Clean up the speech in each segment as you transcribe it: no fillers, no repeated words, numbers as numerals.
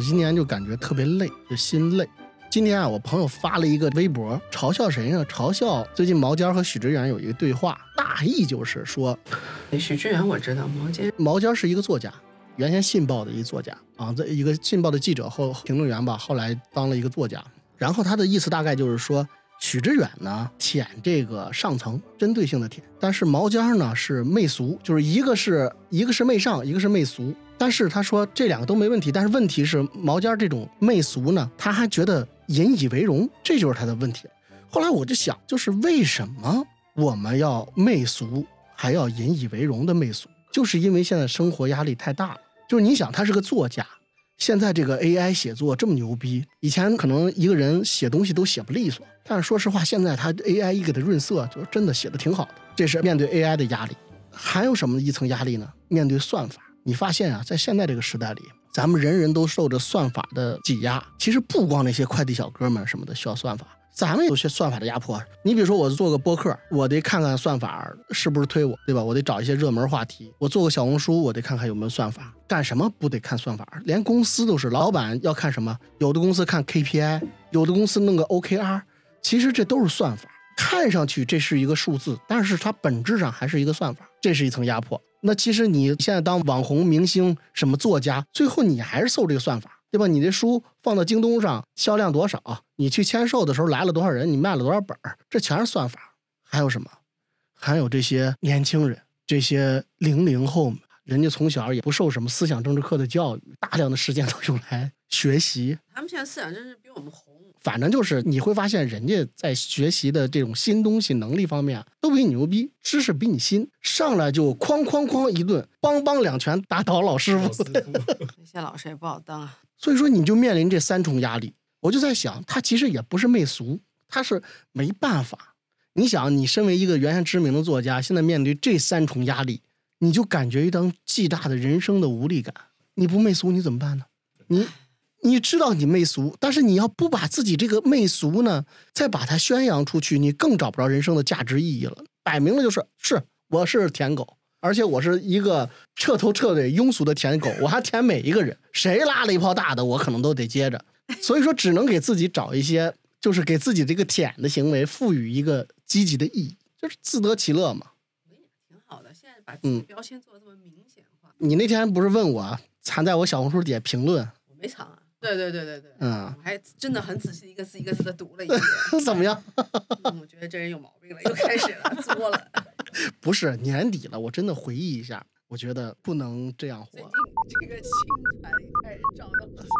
几年就感觉特别累，就心累。今天啊，我朋友发了一个微博，嘲笑谁呢？嘲笑最近毛尖和许知远有一个对话，大意就是说， 许知远我知道， 毛尖是一个作家，原先《信报》的一个作家啊，这一个《信报》的记者后评论员吧，后来当了一个作家。然后他的意思大概就是说，许知远呢舔这个上层，针对性的舔，但是毛尖呢是媚俗，就是一个是媚上，一个是媚俗。但是他说这两个都没问题，但是问题是毛尖这种媚俗呢，他还觉得引以为荣，这就是他的问题。后来我就想，就是为什么我们要媚俗，还要引以为荣的媚俗，就是因为现在生活压力太大了。就是你想，他是个作家，现在这个 AI 写作这么牛逼，以前可能一个人写东西都写不利索，但是说实话，现在他 AI 一给他润色，就真的写的挺好的。这是面对 AI 的压力。还有什么一层压力呢？面对算法。你发现啊，在现在这个时代里，咱们人人都受着算法的挤压。其实不光那些快递小哥们什么的需要算法，咱们有些算法的压迫。你比如说我做个播客，我得看看算法是不是推我，对吧？我得找一些热门话题。我做个小红书，我得看看有没有算法。干什么不得看算法？连公司都是，老板要看什么？有的公司看 KPI， 有的公司弄个 OKR， 其实这都是算法。看上去这是一个数字，但是它本质上还是一个算法，这是一层压迫。那其实你现在当网红明星什么作家，最后你还是受这个算法，对吧？你这书放到京东上销量多少，你去签售的时候来了多少人，你卖了多少本，这全是算法。还有什么？还有这些年轻人，这些00后，人家从小也不受什么思想政治课的教育，大量的时间都用来学习。 他们现在思想真是比我们红。 反正就是你会发现人家在学习的这种新东西能力方面都比你牛逼，知识比你新，上来就哐哐哐一顿，梆梆两拳打倒老师傅。 那些老师也不好当啊。 所以说你就面临这三重压力。我就在想，他其实也不是媚俗，他是没办法。你想，你身为一个原先知名的作家，现在面对这三重压力，你就感觉一张巨大的人生的无力感。你不媚俗你怎么办呢？你知道你媚俗，但是你要不把自己这个媚俗呢再把它宣扬出去，你更找不着人生的价值意义了。摆明了就是我是舔狗，而且我是一个彻头彻尾庸俗的舔狗，我还舔每一个人，谁拉了一泡大的我可能都得接着。所以说只能给自己找一些，就是给自己这个舔的行为赋予一个积极的意义，就是自得其乐嘛。 挺好的，现在把自己标签做得这么明显化。 你那天不是问我藏在我小红书底下评论？ 我没藏啊。对， 我还真的很仔细一个字一个字的读了一遍。怎么样？ 我觉得这人有毛病了，又开始了，作了。 不是年底了，我真的回忆一下，我觉得不能这样活。 最近这个新材开始找到了。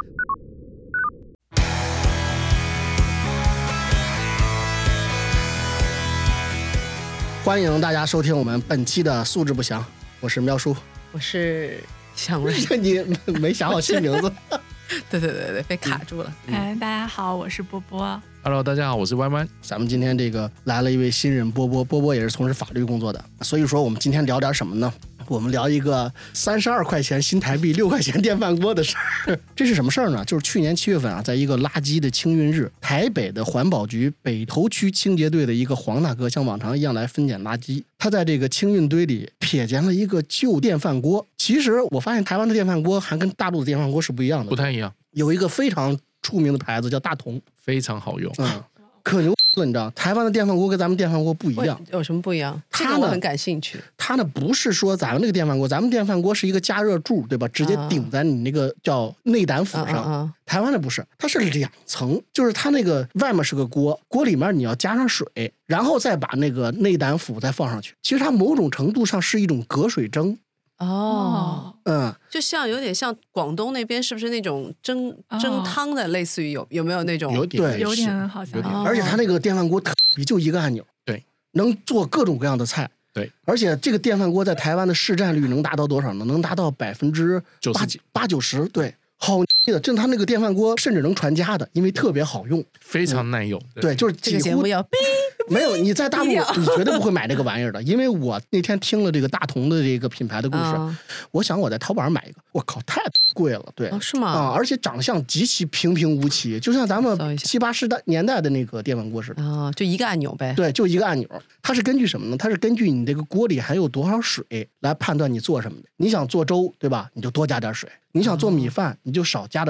欢迎大家收听我们本期的素质不详，我是喵叔， 我是想问你没想好新名字。 对，被卡住了。 大家好，我是波波。 Hello， 大家好，我是弯弯。 咱们今天这个来了一位新人波波也是从事法律工作的，所以说我们今天聊点什么呢？我们聊一个32块钱新台币6块钱电饭锅的事儿。这是什么事儿呢？就是去年7月份啊，在一个垃圾的清运日，台北的环保局北投区清洁队的一个黄大哥像往常一样来分拣垃圾，他在这个清运堆里瞥见了一个旧电饭锅。其实我发现台湾的电饭锅还跟大陆的电饭锅是不一样的， 不太一样。 有一个非常出名的牌子叫大同， 非常好用。 可牛了，你知道，台湾的电饭锅跟咱们电饭锅不一样。 有什么不一样？这个我很感兴趣。 它呢不是说咱们这个电饭锅，咱们电饭锅是一个加热柱，对吧？直接顶在你那个叫内胆釜上。台湾的不是，它是2层，就是它那个外面是个锅，锅里面你要加上水，然后再把那个内胆釜再放上去。其实它某种程度上是一种隔水蒸。 就像有点像广东那边是不是那种蒸汤的，类似于有没有那种？ 有点好像。 而且它那个电饭锅特别就一个按钮， 对， 能做各种各样的菜， 对。 而且这个电饭锅在台湾的市占率能达到多少呢？能达到80%-90%，对，好的，真它那个电饭锅甚至能传家的，因为特别好用， 非常耐用。 对，就是这个节目要没有，你在大陆你绝对不会买这个玩意儿的，因为我那天听了这个大同的这个品牌的故事，我想我在淘宝上买一个，我靠，太贵了，对， 是吗？ 而且长相极其平平无奇，就像咱们70、80年代的那个电饭锅似的， 就一个按钮呗。 对，就一个按钮。它是根据什么呢？它是根据你这个锅里还有多少水来判断你做什么的。你想做粥，对吧？你就多加点水；你想做米饭，你就少加点水。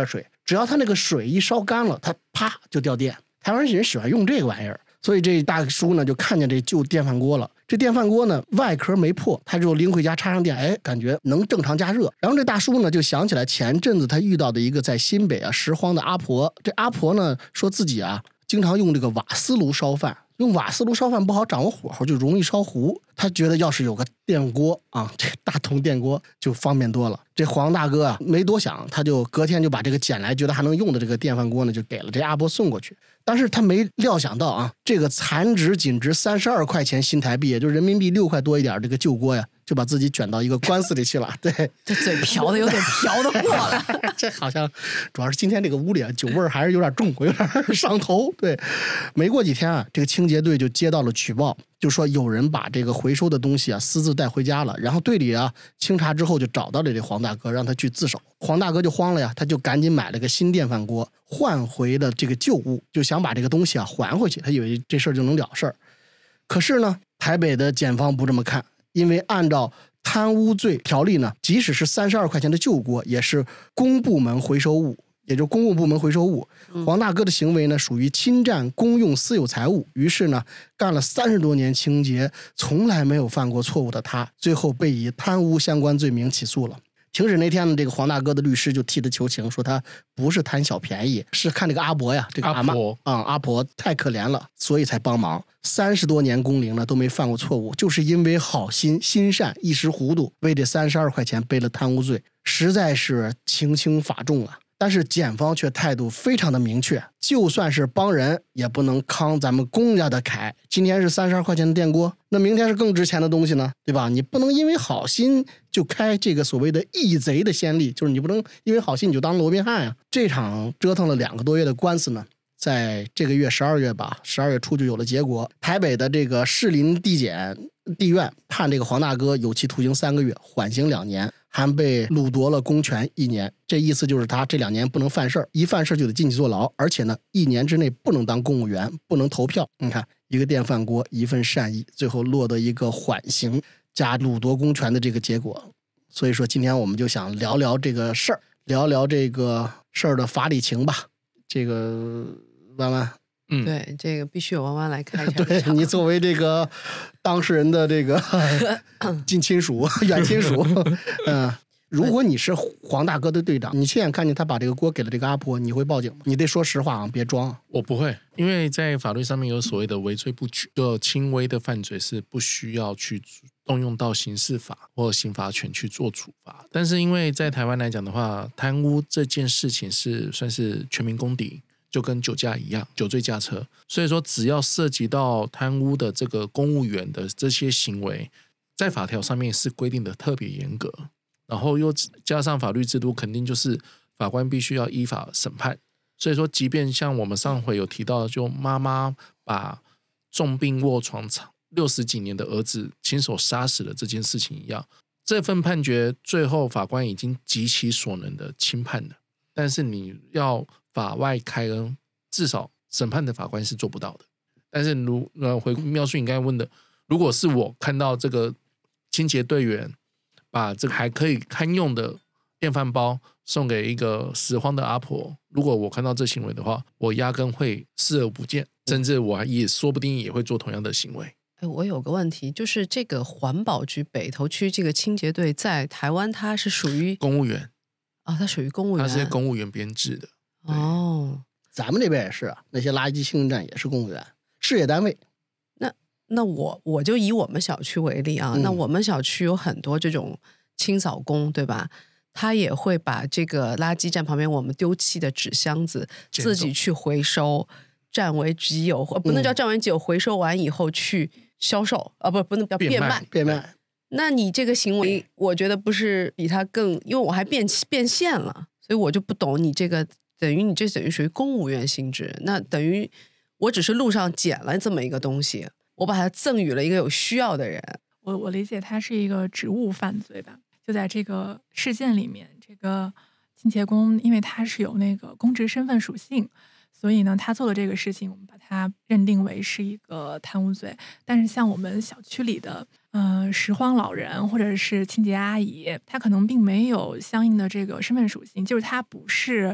只要它那个水一烧干了，它啪就掉电。台湾人喜欢用这个玩意儿，所以这大叔呢就看见这旧电饭锅了。这电饭锅呢外壳没破，他就拎回家插上电，哎，感觉能正常加热。然后这大叔呢就想起来前阵子他遇到的一个在新北拾荒的阿婆。这阿婆呢说自己经常用这个瓦斯炉烧饭，用瓦斯炉烧饭不好掌握火候，就容易烧糊。他觉得要是有个电锅这大铜电锅就方便多了。这黄大哥没多想，他就隔天就把这个捡来觉得还能用的这个电饭锅呢就给了这阿婆送过去。但是他没料想到这个残值仅值32块钱新台币，也就是人民币6块多一点，这个旧锅就把自己卷到一个官司里去了。对， 这嘴瓢的有点瓢的过了。 这好像主要是今天这个屋里酒味还是有点重，有点上头。对，没过几天这个清洁队就接到了举报，就说有人把这个回收的东西私自带回家了。然后队里清查之后就找到了这黄大哥，让他去自首。黄大哥就慌了他就赶紧买了个新电饭锅，换回了这个旧物，就想把这个东西还回去，他以为这事儿就能了事儿。可是呢，台北的检方不这么看，因为按照贪污罪条例呢，即使是32块钱的旧锅也是公部门回收物，也就是公共部门回收物。黄大哥的行为呢属于侵占公用私有财物，于是呢干了30多年清洁从来没有犯过错误的他，最后被以贪污相关罪名起诉了。庭审那天呢，这个黄大哥的律师就替他求情，说他不是贪小便宜，是看这个阿伯这个阿婆太可怜了，所以才帮忙。30多年工龄了都没犯过错误，就是因为好心心善一时糊涂，为这32块钱背了贪污罪，实在是情轻法重但是检方却态度非常的明确，就算是帮人也不能扛咱们公家的凯。今天是32块钱的电锅，那明天是更值钱的东西呢，对吧？你不能因为好心就开这个所谓的义贼的先例，就是你不能因为好心你就当罗宾汉这场折腾了2个多月的官司呢，在这个月12月12月初就有了结果。台北的这个士林地院判这个黄大哥有期徒刑3个月，缓刑2年，还被剥夺了公权1年。这意思就是他这2年不能犯事儿，一犯事就得进去坐牢，而且呢1年之内不能当公务员，不能投票。你看，一个电饭锅，一份善意，最后落得一个缓刑加剥夺公权的这个结果。所以说今天我们就想聊聊这个事儿，聊聊这个事儿的法理情吧。这个弯弯对，这个必须有弯弯来开一下。 对，你作为这个当事人的这个近亲属、远亲属，如果你是黄大哥的队长，你亲眼看见他把这个锅给了这个阿婆，你会报警吗？你得说实话别装。 我不会，因为在法律上面有所谓的围罪不举，就轻微的犯罪是不需要去动用到刑事法或刑法权去做处罚。但是因为在台湾来讲的话，贪污这件事情是算是全民公敌，就跟酒驾一样，酒醉驾车。所以说只要涉及到贪污的这个公务员的这些行为，在法条上面是规定的特别严格，然后又加上法律制度，肯定就是法官必须要依法审判。所以说即便像我们上回有提到，就妈妈把重病卧床60几年的儿子亲手杀死了这件事情一样，这份判决最后法官已经极其所能的轻判了，但是你要法外开恩，至少审判的法官是做不到的。但是回描述你刚才问的，如果是我看到这个清洁队员把这个还可以堪用的电饭煲送给一个拾荒的阿婆，如果我看到这行为的话，我压根会视而不见，甚至我也说不定也会做同样的行为。 我有个问题，就是这个环保局北投区这个清洁队在台湾它是属于公务员它属于公务员， 它是公务员编制的。 咱们这边也是那些垃圾清理站也是公务员，事业单位。 那我就以我们小区为例那我们小区有很多这种清扫工，对吧？他也会把这个垃圾站旁边我们丢弃的纸箱子自己去回收，占为己有，不能叫占为己有，回收完以后去销售不能叫变卖。那你这个行为我觉得不是比他更，因为我还变现了，所以我就不懂你这个等于属于公务员性质，那等于我只是路上捡了这么一个东西，我把它赠予了一个有需要的人。 我理解它是一个职务犯罪吧。就在这个事件里面，这个清洁工因为他是有那个公职身份属性，所以呢他做的这个事情我们把它认定为是一个贪污罪。但是像我们小区里的拾荒老人或者是清洁阿姨，他可能并没有相应的这个身份属性，就是他不是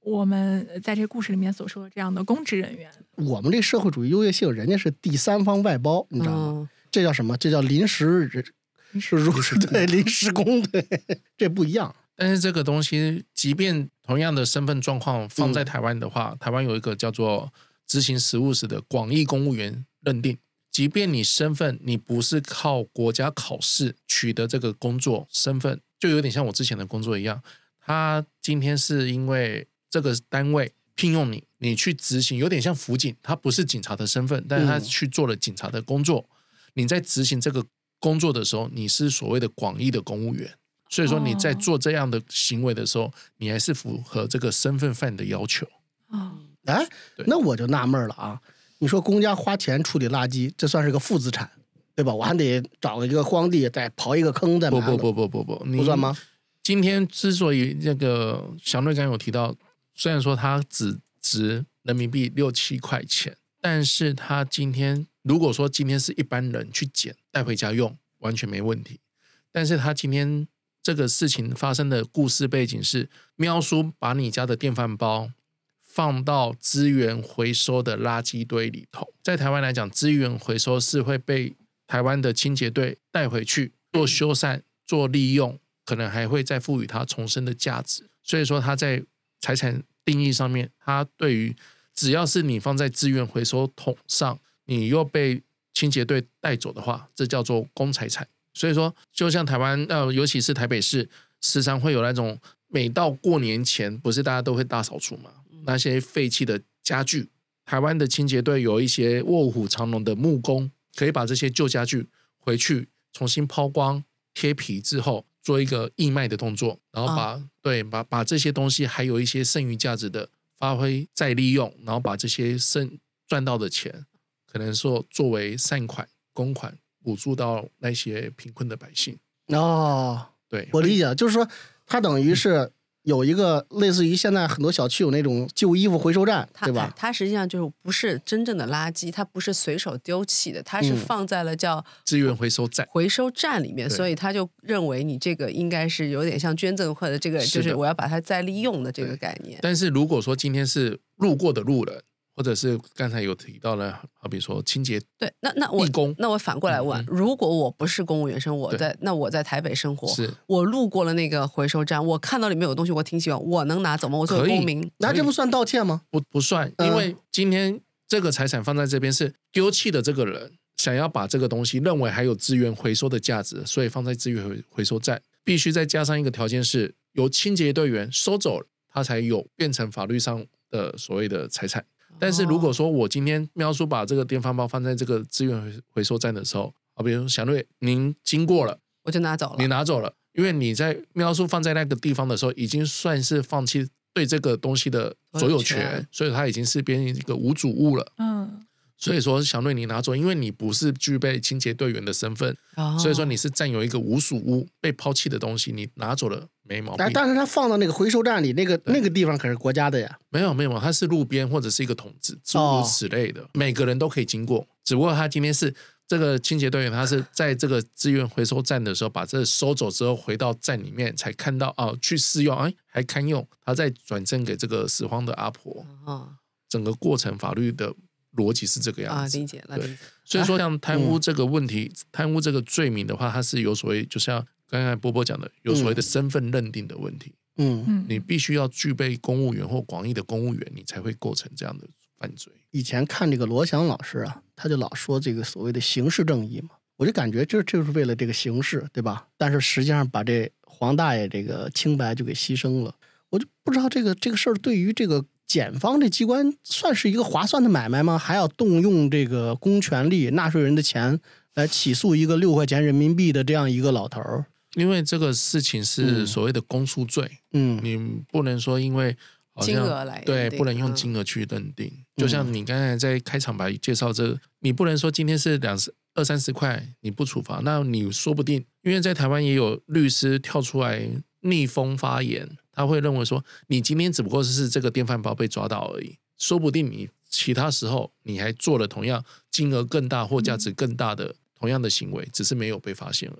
我们在这个故事里面所说的这样的公职人员。 我们这社会主义优越性，人家是第三方外包，你知道吗？这叫什么？这叫临时对，临时工，对，这不一样。 但是这个东西，即便同样的身份状况放在台湾的话，台湾有一个叫做执行实务时的广义公务员认定，即便你身份你不是靠国家考试取得这个工作身份，就有点像我之前的工作一样，他今天是因为这个单位聘用你，你去执行，有点像辅警，他不是警察的身份，但是他去做了警察的工作，你在执行这个工作的时候，你是所谓的广义的公务员，所以说你在做这样的行为的时候，你还是符合这个身份犯的要求。 哎，那我就纳闷了啊！你说公家花钱处理垃圾，这算是个负资产，对吧？我还得找一个荒地，再刨一个坑，再埋了。不算吗？ 今天之所以这个祥瑞刚有提到，虽然说它只值人民币6、7块钱，但是他今天如果说今天是一般人去捡带回家用，完全没问题。但是他今天这个事情发生的故事背景是，喵叔把你家的电饭煲放到资源回收的垃圾堆里头。在台湾来讲，资源回收是会被台湾的清洁队带回去做修缮、做利用，可能还会再赋予它重生的价值。所以说他在财产定义上面，他对于只要是你放在资源回收桶上，你又被清洁队带走的话，这叫做公财产。所以说就像台湾尤其是台北市，时常会有那种每到过年前，不是大家都会大扫除嘛，那些废弃的家具，台湾的清洁队有一些卧虎藏龙的木工，可以把这些旧家具回去重新抛光贴皮之后，做一个义卖的动作，然后把这些东西还有一些剩余价值的发挥再利用，然后把这些赚到的钱，可能说作为善款公款补助到那些贫困的百姓。对， 我理解了，就是说它等于是有一个类似于现在很多小区有那种旧衣服回收站，对吧？ 它实际上就是不是真正的垃圾，它不是随手丢弃的，它是放在了叫资源回收站里面，所以他就认为你这个应该是有点像捐赠或者这个就是我要把它再利用的这个概念。 但是如果说今天是路过的路人，或者是刚才有提到了，好比说清洁对，那我反过来问，如果我不是公务员生，我在台北生活，我路过了那个回收站，我看到里面有东西，我挺喜欢，我能拿走吗？我作为公民， 那这不算盗窃吗？ 不算，因为今天这个财产放在这边是丢弃的这个人想要把这个东西认为还有资源回收的价值，所以放在资源回收站，必须再加上一个条件是由清洁队员收走了，他才有变成法律上的所谓的财产。但是如果说我今天喵叔把这个电饭煲放在这个资源回收站的时候，比如说祥瑞您经过了， 我就拿走了， 你拿走了，因为你在喵叔放在那个地方的时候，已经算是放弃对这个东西的所有权，所以它已经是变成一个无主物了。所以说祥瑞你拿走，因为你不是具备清洁队员的身份，所以说你是占有一个无属物被抛弃的东西，你拿走了没毛病。 但是他放到那个回收站里，那个地方可是国家的呀。 没有，它是路边或者是一个桶子，诸如此类的，每个人都可以经过。只不过他今天是这个清洁队员，他是在这个资源回收站的时候把这收走之后，回到站里面才看到去试用，还堪用，他再转赠给这个拾荒的阿婆。整个过程法律的逻辑是这个样子理解了。 所以说像贪污这个问题，贪污这个罪名的话，它是有所谓，就像刚才波波讲的，有所谓的身份认定的问题。你必须要具备公务员或广义的公务员，你才会构成这样的犯罪。 以前看这个罗翔老师啊，他就老说这个所谓的刑事正义嘛，我就感觉这就是为了这个刑事，对吧？但是实际上把这黄大爷这个清白就给牺牲了。我就不知道这个事儿对于这个检方这机关算是一个划算的买卖吗？还要动用这个公权力、纳税人的钱来起诉一个6块钱人民币的这样一个老头儿？ 因为这个事情是所谓的公诉罪，你不能说因为金额来对，不能用金额去认定。就像你刚才在开场白介绍这个，你不能说今天是20-30块你不处罚，那你说不定，因为在台湾也有律师跳出来逆风发言，他会认为说你今天只不过是这个电饭煲被抓到而已，说不定你其他时候你还做了同样金额更大或价值更大的同样的行为，只是没有被发现而已。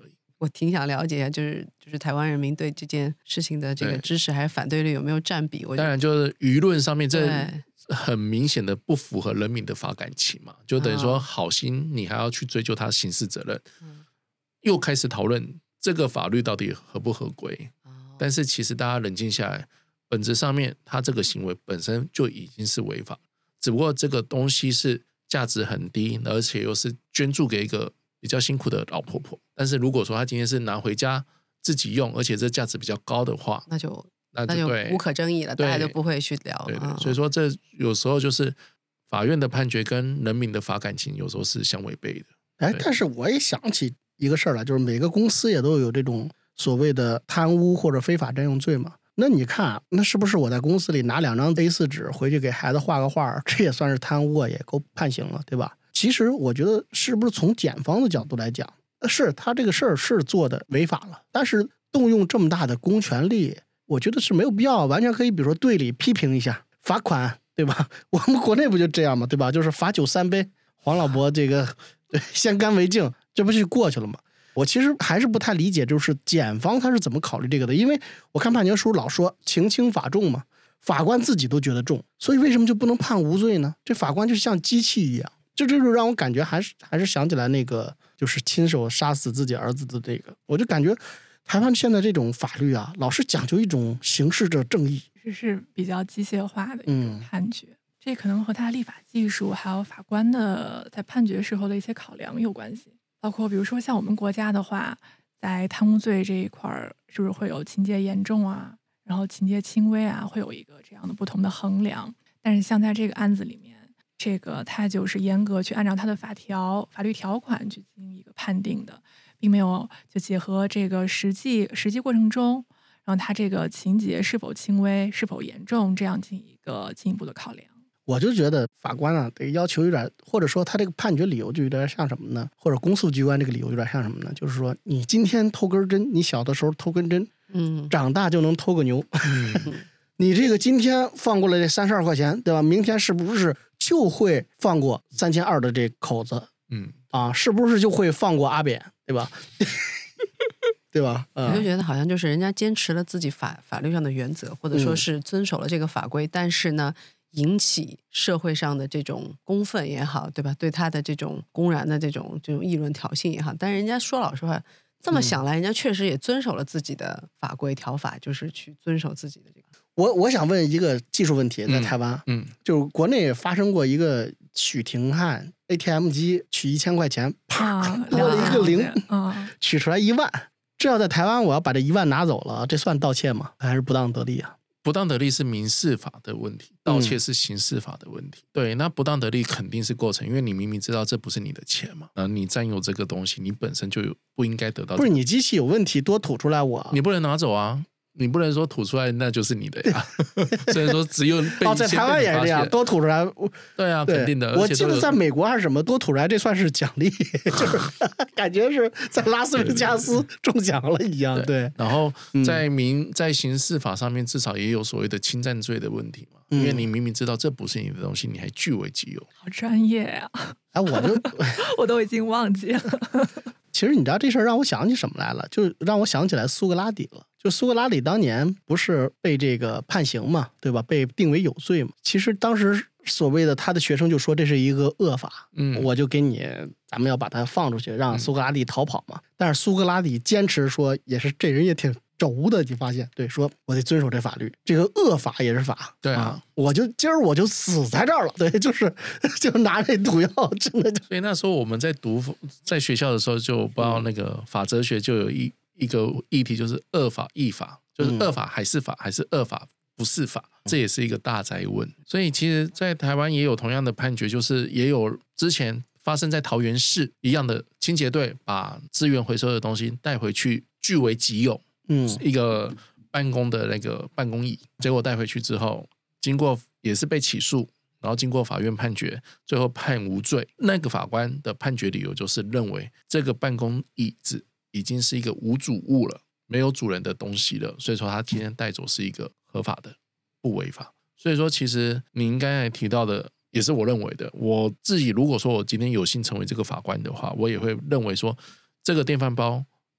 我挺想了解一下，就是台湾人民对这件事情的这个支持还是反对率有没有占比？ 当然就是舆论上面这很明显的不符合人民的法感情嘛，就等于说好心你还要去追究他刑事责任，又开始讨论这个法律到底合不合规。但是其实大家冷静下来，本质上面他这个行为本身就已经是违法，只不过这个东西是价值很低，而且又是捐助给一个比较辛苦的老婆婆。但是如果说他今天是拿回家自己用，而且这价值比较高的话，那就无可争议了，大家就不会去聊了。 对，所以说这有时候就是法院的判决跟人民的法感情有时候是相违背的。 但是我也想起一个事儿了，就是每个公司也都有这种所谓的贪污或者非法占用罪嘛。那你看，那是不是我在公司里拿2张 A4 纸回去给孩子画个画，这也算是贪污啊，也够判刑了，对吧？其实我觉得是不是从检方的角度来讲，是他这个事儿是做的违法了，但是动用这么大的公权力，我觉得是没有必要，完全可以比如说队里批评一下，罚款，对吧？我们国内不就这样吗？对吧？就是罚酒3杯，黄老伯这个先干为敬，这不就过去了吗？我其实还是不太理解，就是检方他是怎么考虑这个的，因为我看判决书老说情轻法重嘛，法官自己都觉得重，所以为什么就不能判无罪呢？这法官就像机器一样，这就让我感觉还是想起来那个就是亲手杀死自己儿子的这个，我就感觉台湾现在这种法律啊，老是讲究一种形式的正义， 这是比较机械化的一种判决。这可能和他立法技术还有法官的在判决时候的一些考量有关系。包括比如说像我们国家的话，在贪污罪这一块是不是会有情节严重啊，然后情节轻微啊，会有一个这样的不同的衡量。但是像在这个案子里面，这个它就是严格去按照它的法律条款去进行一个判定的，并没有就结合这个实际过程中，然后它这个情节是否轻微、是否严重，这样进行一个进一步的考量。 我就觉得法官啊，得要求有点，或者说他这个判决理由就有点像什么呢？或者公诉机关这个理由有点像什么呢？就是说，你今天偷根针，你小的时候偷根针，长大就能偷个牛。你这个今天放过了这32块钱，对吧？明天是不是就会放过3200的这口子？是不是就会放过阿扁，对吧？对吧？ 我就觉得好像就是人家坚持了自己法律上的原则，或者说是遵守了这个法规，但是呢，引起社会上的这种公愤也好，对吧？对他的这种公然的这种议论挑衅也好，但是人家说老实话，这么想来，人家确实也遵守了自己的法规条法，就是去遵守自己的这个。 我想问一个技术问题，在台湾，就是国内发生过一个许廷汉 ATM 机取1000块钱，啪多了一个零，取出来1万。这要在台湾，我要把这1万拿走了，这算盗窃吗？还是不当得利啊？ 不当得利是民事法的问题，盗窃是刑事法的问题。对，那不当得利肯定是构成，因为你明明知道这不是你的钱嘛，你占有这个东西，你本身就不应该得到。 不是你机器有问题，多吐出来你不能拿走啊。你不能说吐出来那就是你的呀，所以说只有被在台湾也是这样，多吐出来， 对啊，肯定的。 我记得在美国还是什么，多吐出来这算是奖励，就是感觉是在拉斯维加斯中奖了一样。对， 然后在刑事法上面至少也有所谓的侵占罪的问题嘛，因为你明明知道这不是你的东西，你还据为己有， 好专业呀！我都已经忘记了。 其实你知道这事儿让我想起什么来了，就让我想起来苏格拉底了。就苏格拉底当年不是被这个判刑嘛，对吧？被定为有罪嘛。其实当时所谓的他的学生就说这是一个恶法，我就给你，咱们要把他放出去，让苏格拉底逃跑嘛。但是苏格拉底坚持说，也是这人也挺轴的，你发现？对，说我得遵守这法律，这个恶法也是法。 对啊， 今儿我就死在这儿了。对，就拿这毒药，真的就。 所以那时候我们在学校的时候，就不知道那个法哲学就有一个议题，就是恶法异法，就是恶法还是法，还是恶法不是法，这也是一个大哉问。所以其实在台湾也有同样的判决，就是也有之前发生在桃园市一样的清洁队把资源回收的东西带回去据为己有，一个办公的那个办公椅，结果带回去之后，经过也是被起诉，然后经过法院判决，最后判无罪。那个法官的判决理由就是认为这个办公椅子已经是一个无主物了，没有主人的东西了，所以说他今天带走是一个合法的，不违法。所以说其实你应该提到的也是我认为的，我自己如果说我今天有幸成为这个法官的话，我也会认为说这个电饭煲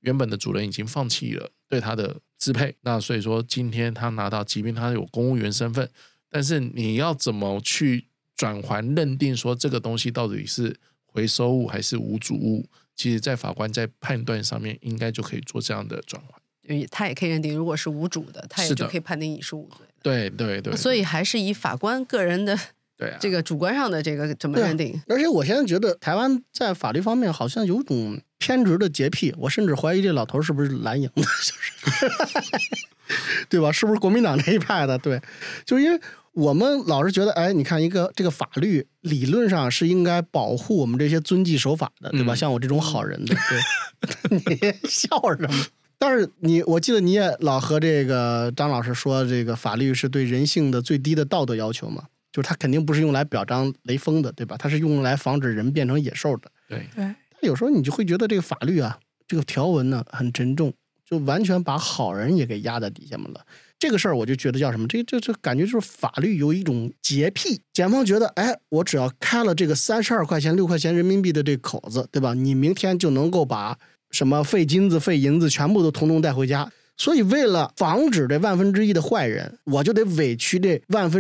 原本的主人已经放弃了对他的支配，那所以说今天他拿到，即便他有公务员身份，但是你要怎么去转还认定说这个东西到底是回收物还是无主物，其实在法官在判断上面应该就可以做这样的转换。 他也可以认定，如果是无主的，他也就可以判定你是无罪的。 对对对， 所以还是以法官个人的这个主观上的这个怎么认定。 而且我现在觉得台湾在法律方面好像有种偏执的洁癖，我甚至怀疑这老头是不是蓝营的，就是对吧？是不是国民党那一派的？对，就是因为我们老是觉得，哎，你看这个法律理论上是应该保护我们这些遵纪守法的，对吧？像我这种好人的，对，你笑什么？但是我记得你也老和这个张老师说，这个法律是对人性的最低的道德要求嘛，就是它肯定不是用来表彰雷锋的，对吧？它是用来防止人变成野兽的。 对。 但有时候你就会觉得这个法律啊，这个条文呢很沉重，就完全把好人也给压在底下面了。这个事儿我就觉得叫什么？这感觉就是法律有一种洁癖。检方觉得，哎，我只要开了这个32块钱、6块钱人民币的这口子，对吧？你明天就能够把什么废金子、废银子全部都统统带回家。所以为了防止这1/1000的坏人，我就得委屈这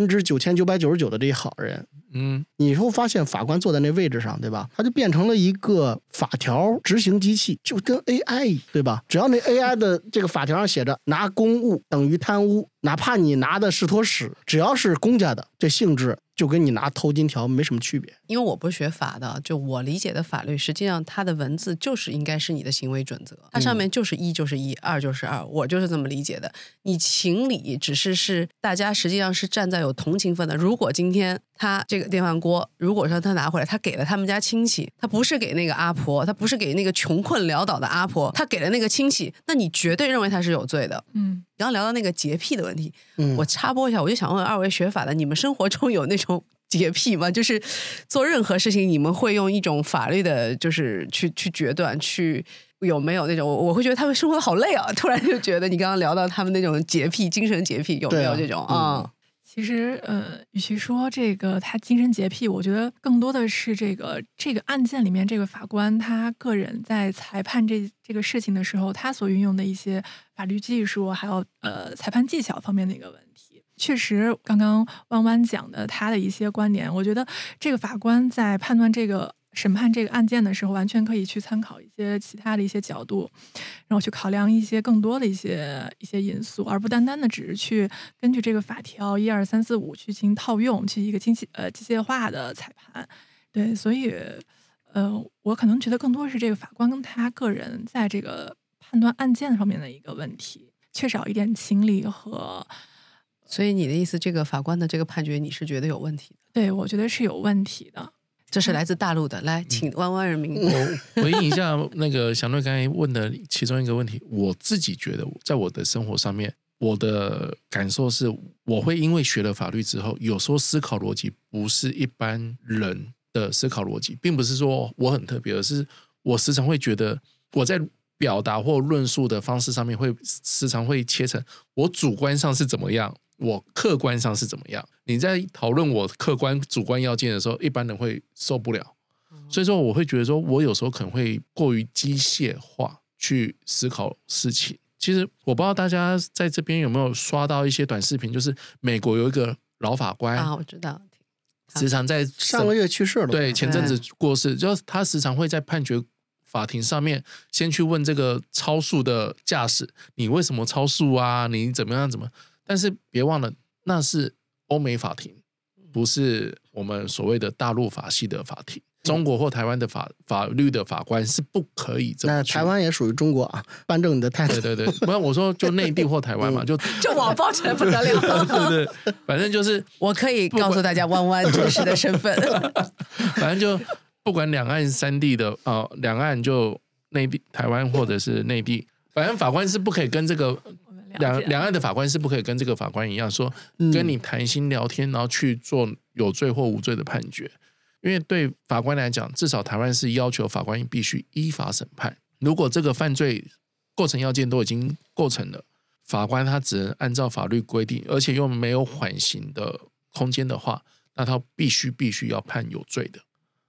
99,999的这些好人。你会发现法官坐在那位置上，对吧？他就变成了一个法条执行机器，就跟 AI， 对吧？只要那 AI 的这个法条上写着拿公物等于贪污，哪怕你拿的是坨屎，只要是公家的，这性质就跟你拿偷金条没什么区别。 因为我不是学法的，就我理解的法律，实际上它的文字就是应该是你的行为准则，它上面就是1就是1，2就是2，我就是这么理解的。你情理只是大家实际上是站在有同情分的。如果今天他这个电饭锅，如果说他拿回来，他给了他们家亲戚，他不是给那个阿婆，他不是给那个穷困潦倒的阿婆，他给了那个亲戚，那你绝对认为他是有罪的。然后聊到那个洁癖的问题，我插播一下，我就想问二位学法的，你们生活中有那种洁癖吗？就是做任何事情你们会用一种法律的就是去决断，去有没有那种，我会觉得他们生活好累啊，突然就觉得你刚刚聊到他们那种洁癖，精神洁癖有没有这种其实与其说这个他精神洁癖，我觉得更多的是这个案件里面这个法官他个人在裁判这个事情的时候，他所运用的一些法律技术，还有裁判技巧方面的一个问题。确实，刚刚弯弯讲的他的一些观点，我觉得这个法官在判断审判这个案件的时候，完全可以去参考一些其他的一些角度，然后去考量一些更多的一些因素，而不单单的只是去根据这个法条1、2、3、4、5去进行套用，去一个机械化的裁判。对，所以我可能觉得更多是这个法官跟他个人在这个判断案件方面的一个问题，缺少一点情理和。 所以你的意思，这个法官的这个判决你是觉得有问题的？ 对，我觉得是有问题的。 这是来自大陆的，来，请湾湾人民我回应一下那个小瑞刚才问的其中一个问题。我自己觉得，在我的生活上面，我的感受是，我会因为学了法律之后，有时候思考逻辑不是一般人的思考逻辑，并不是说我很特别，而是我时常会觉得我在表达或论述的方式上面，会时常会切成我主观上是怎么样，我客观上是怎么样。你在讨论我客观主观要件的时候，一般人会受不了。所以说我会觉得说，我有时候可能会过于机械化去思考事情。其实我不知道大家在这边有没有刷到一些短视频，就是美国有一个老法官我知道， 时常在上个月去世了， 对，前阵子过世，就是他时常会在判决法庭上面先去问这个超速的驾驶，你为什么超速啊？你怎么样？但是别忘了，那是欧美法庭，不是我们所谓的大陆法系的法庭。中国或台湾的法律的法官是不可以这么去。 那台湾也属于中国啊，办证你的态度。 对，不然我说就内地或台湾嘛，就网暴起来不得了。 对，反正就是我可以告诉大家湾湾真实的身份。 反正就不管两岸三地的两岸就内地、台湾或者是内地，反正法官是不可以跟这个两岸的法官是不可以跟这个法官一样说跟你谈心聊天，然后去做有罪或无罪的判决。因为对法官来讲，至少台湾是要求法官必须依法审判。如果这个犯罪构成要件都已经构成了，法官他只能按照法律规定，而且又没有缓刑的空间的话，那他必须要判有罪的。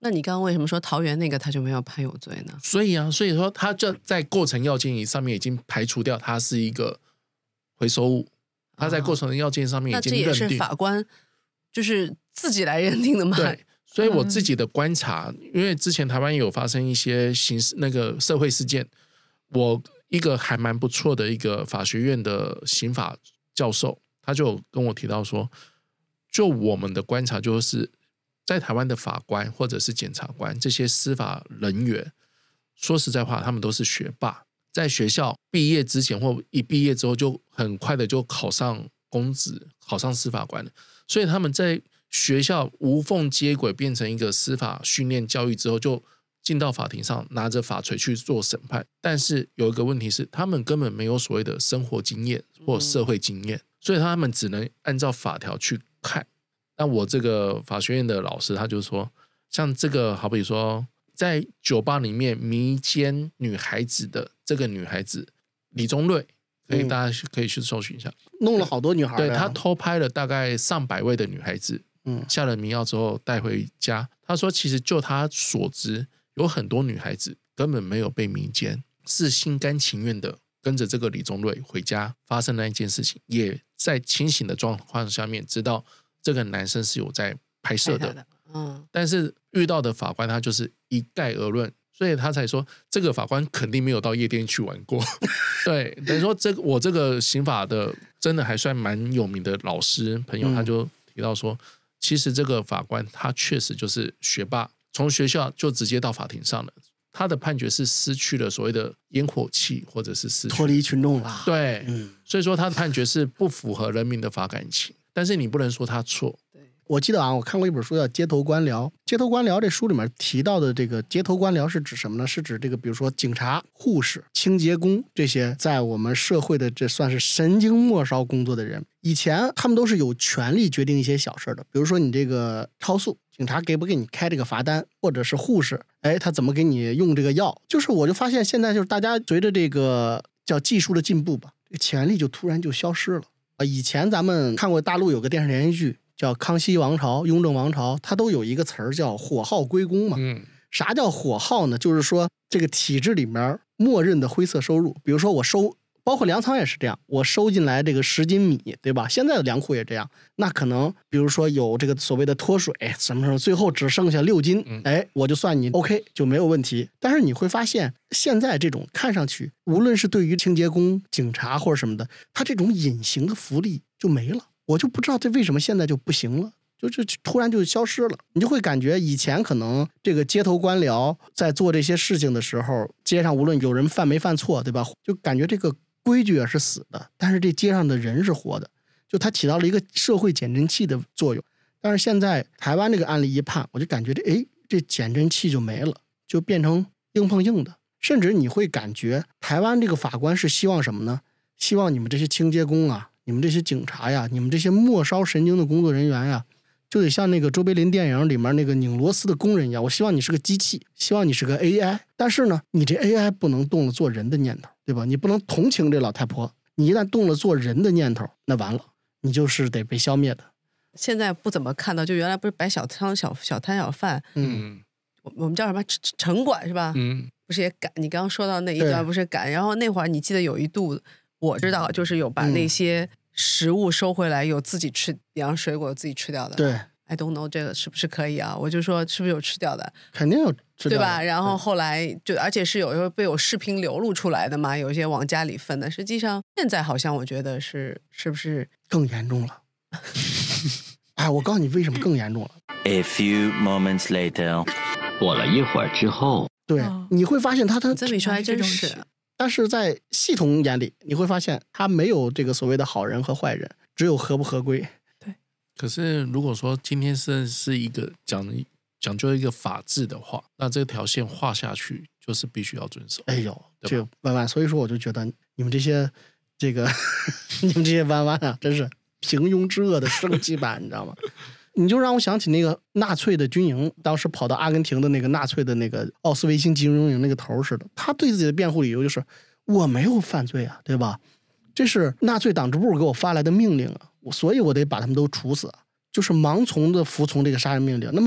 那你刚刚为什么说桃园那个他就没有判有罪呢？ 所以说他就在构成要件上面已经排除掉他是一个回收物，他在构成要件上面已经认定。 那这也是法官就是自己来认定的嘛？ 对，所以我自己的观察，因为之前台湾有发生一些刑事那个社会事件，我一个还蛮不错的一个法学院的刑法教授，他就跟我提到说，就我们的观察就是在台湾的法官或者是检察官这些司法人员，说实在话他们都是学霸，在学校毕业之前或一毕业之后就很快的就考上公职，考上司法官了，所以他们在学校无缝接轨变成一个司法训练教育之后，就进到法庭上拿着法锤去做审判。但是有一个问题是，他们根本没有所谓的生活经验或社会经验，所以他们只能按照法条去看。那我这个法学院的老师他就说，像这个好比说在酒吧里面迷奸女孩子的这个女孩子李宗瑞，大家可以去搜寻一下， 弄了好多女孩， 对，他偷拍了大概上百位的女孩子，下了迷药之后带回家。他说其实就他所知，有很多女孩子根本没有被迷奸，是心甘情愿的跟着这个李宗瑞回家发生那一件事情，也在清醒的状况下面知道这个男生是有在拍摄的，但是遇到的法官他就是一概而论，所以他才说这个法官肯定没有到夜店去玩过。对，等于说我这个刑法的真的还算蛮有名的老师朋友，他就提到说，其实这个法官他确实就是学霸，从学校就直接到法庭上了，他的判决是失去了所谓的烟火气，或者是失去脱离群众了。 对，所以说他的判决是不符合人民的法感情，但是你不能说他错。 我记得我看过一本书叫《街头官僚》。街头官僚这书里面提到的这个街头官僚是指什么呢？是指这个比如说警察、护士、清洁工这些在我们社会的这算是神经末梢工作的人。以前他们都是有权利决定一些小事的，比如说你这个超速，警察给不给你开这个罚单，或者是护士，他怎么给你用这个药。就是我就发现现在就是大家随着这个叫技术的进步吧，这个权利就突然就消失了。以前咱们看过大陆有个电视连续剧叫《康熙王朝》《雍正王朝》，它都有一个词儿叫火耗归公嘛。啥叫火耗呢？就是说这个体制里面默认的灰色收入，比如说我收，包括粮仓也是这样，我收进来这个10斤米，对吧？现在的粮库也这样，那可能比如说有这个所谓的脱水什么什么，最后只剩下6斤，我就算你 OK 就没有问题。但是你会发现现在这种看上去无论是对于清洁工、警察或者什么的，他这种隐形的福利就没了。我就不知道这为什么现在就不行了，就突然就消失了。你就会感觉以前可能这个街头官僚在做这些事情的时候，街上无论有人犯没犯错，对吧？就感觉这个规矩也是死的，但是这街上的人是活的，就它起到了一个社会减震器的作用。但是现在台湾这个案例一判，我就感觉这减震器就没了，就变成硬碰硬的。甚至你会感觉台湾这个法官是希望什么呢？希望你们这些清洁工啊，你们这些警察呀，你们这些末梢神经的工作人员呀，就得像那个周贝林电影里面那个拧螺丝的工人一样，我希望你是个机器，希望你是个 AI。 但是呢，你这 AI 不能动了做人的念头，对吧？你不能同情这老太婆，你一旦动了做人的念头，那完了，你就是得被消灭的。 现在不怎么看到，就原来不是摆小摊小贩，我们叫什么城管是吧？不是也赶？你刚刚说到那一段不是赶，然后那会儿你记得有一度我知道就是有把那些食物收回来，有自己吃，比方水果自己吃掉的。 对 ，I don't know 这个是不是可以啊？我就说是不是有吃掉的？ 肯定有吃掉的， 对吧？然后后来就而且是有被有视频流露出来的嘛，有一些往家里分的。实际上现在好像我觉得是不是更严重了？我告诉你为什么更严重了。 A few moments later， 过了一会儿之后， 对，你会发现他这么一说还真是。 但是在系统眼里，你会发现他没有这个所谓的好人和坏人，只有合不合规。 对。 可是如果说今天是一个讲究一个法治的话，那这条线画下去就是必须要遵守。这个弯弯，所以说我就觉得你们这些你们这些弯弯啊，真是平庸之恶的升级版，你知道吗？你就让我想起那个纳粹的军营，当时跑到阿根廷的那个纳粹的那个奥斯维辛集中营那个头似的，他对自己的辩护理由就是我没有犯罪啊，对吧？这是纳粹党支部给我发来的命令啊，所以我得把他们都处死，就是盲从的服从这个杀人命令。那么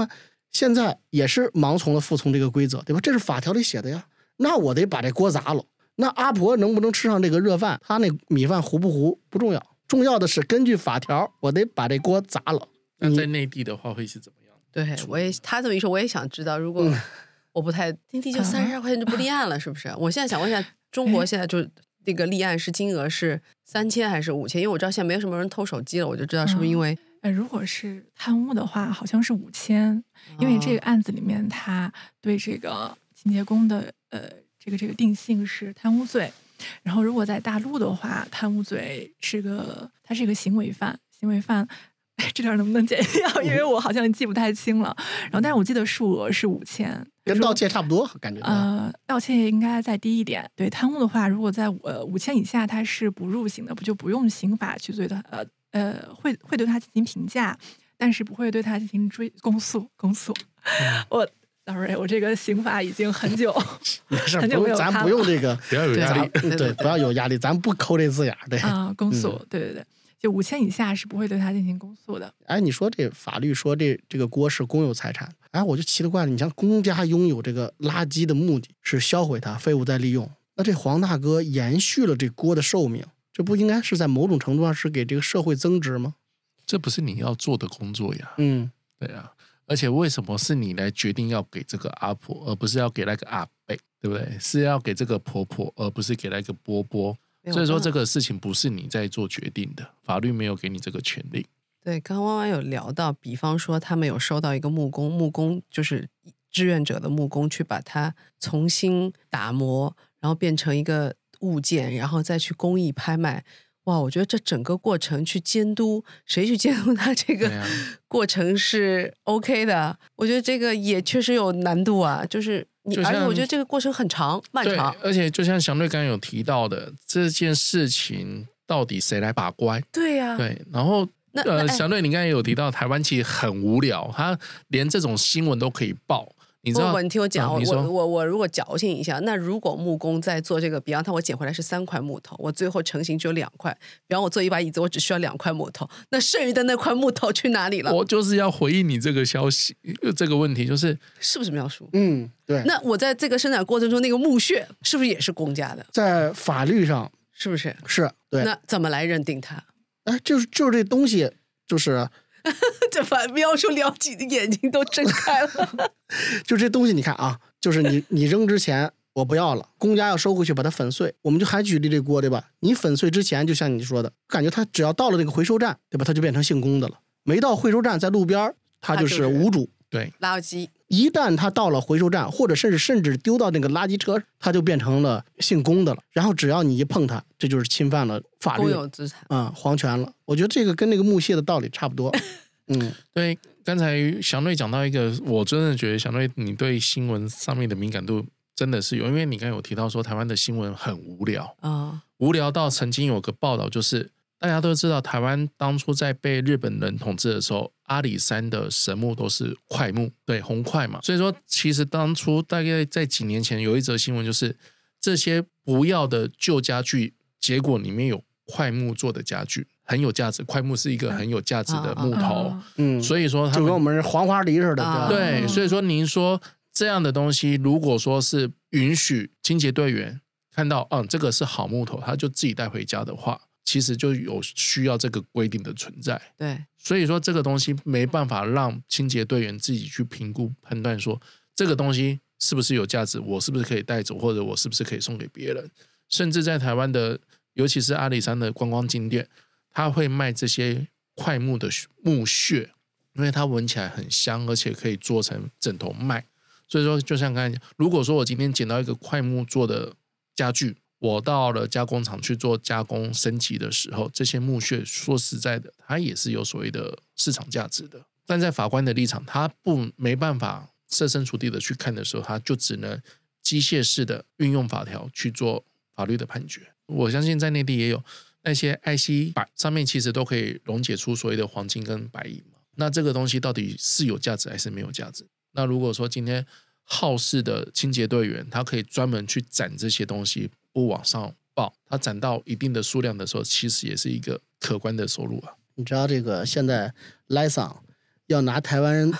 现在也是盲从的服从这个规则，对吧？这是法条里写的呀。那我得把这锅砸了。那阿婆能不能吃上这个热饭，他那米饭糊不糊不重要，重要的是根据法条，我得把这锅砸了。 那在内地的话会是怎么样？ 对，他这么一说，我也想知道，如果我不太内地就32块钱就不立案了，是不是？我现在想问一下，中国现在就这个立案是金额是3000还是5000？因为我知道现在没有什么人偷手机了，我就知道是不是因为。 如果是贪污的话，好像是5000，因为这个案子里面，他对这个清洁工的这个定性是贪污罪。然后，如果在大陆的话，贪污罪它是一个行为犯，这段能不能剪掉？因为我好像记不太清了。然后，但是我记得数额是5000， 跟盗窃差不多，感觉。 盗窃应该再低一点。对，贪污的话，如果在5000以下，它是不入刑的，就不用刑法去对它会对他进行评价，但是不会对他进行公诉。Sorry， 我这个刑法已经很久很久没有看了。 咱不用这个， 不要有压力， 对，不要有压力，咱不抠这字眼，对公诉，对，就5000以下是不会对他进行公诉的。 哎，你说这法律说这个锅是公有财产，哎，我就奇了怪了，你像公家拥有这个垃圾的目的是销毁它，废物再利用，那这黄大哥延续了这锅的寿命。这不应该是在某种程度上是给这个社会增值吗？ 这不是你要做的工作呀。对啊，而且为什么是你来决定要给这个阿婆，而不是要给那个阿伯，对不对？是要给这个婆婆，而不是给那个波波。所以说这个事情不是你在做决定的，法律没有给你这个权利。 对，刚刚弯弯有聊到，比方说他们有收到一个木工就是志愿者的木工去把它重新打磨，然后变成一个物件，然后再去公益拍卖。哇，我觉得这整个过程去监督，谁去监督他这个过程是 OK 的。我觉得这个也确实有难度啊，就是而且我觉得这个过程很长漫长。 而且就像祥瑞刚刚有提到的，这件事情到底谁来把关？ 对呀， 对，然后祥瑞你刚才有提到台湾其实很无聊，他连这种新闻都可以报。你知道， 你听我讲，我如果矫情一下，那如果木工在做这个，比方我捡回来是3块木头，我最后成型只有2块，比方我做一把椅子，我只需要2块木头，那剩余的那块木头去哪里了？ 我就是要回应你这个消息，这个问题是不是描述？ 对。 那我在这个生产过程中那个木屑是不是也是公家的？ 在法律上是不是？ 是，对。 那怎么来认定它？ 哎，就是这东西，就是。 这把描述了解的眼睛都睁开了。 就这东西你看啊，就是你扔之前我不要了，公家要收回去把它粉碎。我们就还举例这锅，对吧？你粉碎之前就像你说的，感觉它只要到了那个回收站，对吧，它就变成姓龚的了。没到回收站，在路边它就是无主。 对， 垃圾一旦它到了回收站，或者甚至丢到那个垃圾车，它就变成了姓龚的了。然后只要你一碰它，这就是侵犯了法律公有资产皇权了。我觉得这个跟那个木屑的道理差不多。 对，刚才祥瑞讲到一个，我真的觉得祥瑞你对新闻上面的敏感度真的是有，因为你刚才有提到说台湾的新闻很无聊无聊到曾经有个报道，就是大家都知道台湾当初在被日本人统治的时候，阿里山的神木都是檜木，对，红檜嘛。所以说其实当初大概在几年前有一则新闻，就是这些不要的旧家具，结果里面有檜木做的家具，很有价值。檜木是一个很有价值的木头，所以说就跟我们黄花梨似的。 对，所以说您说这样的东西，如果说是允许清洁队员看到，这个是好木头，他就自己带回家的话，其实就有需要这个规定的存在。 对， 所以说这个东西没办法让清洁队员自己去评估判断说这个东西是不是有价值，我是不是可以带走，或者我是不是可以送给别人。甚至在台湾的，尤其是阿里山的观光景点，他会卖这些檜木的木屑，因为它闻起来很香，而且可以做成枕头卖。所以说就像刚才讲，如果说我今天捡到一个檜木做的家具，我到了加工厂去做加工升级的时候，这些木屑说实在的，它也是有所谓的市场价值的。但在法官的立场，他没办法设身处地的去看的时候，他就只能机械式的运用法条去做法律的判决。我相信在内地也有那些 IC 板上面其实都可以溶解出所谓的黄金跟白银嘛。那这个东西到底是有价值还是没有价值？那如果说今天好事的清洁队员，他可以专门去攒这些东西，不往上报，他攒到一定的数量的时候，其实也是一个可观的收入啊。 你知道这个现在莱桑要拿台湾人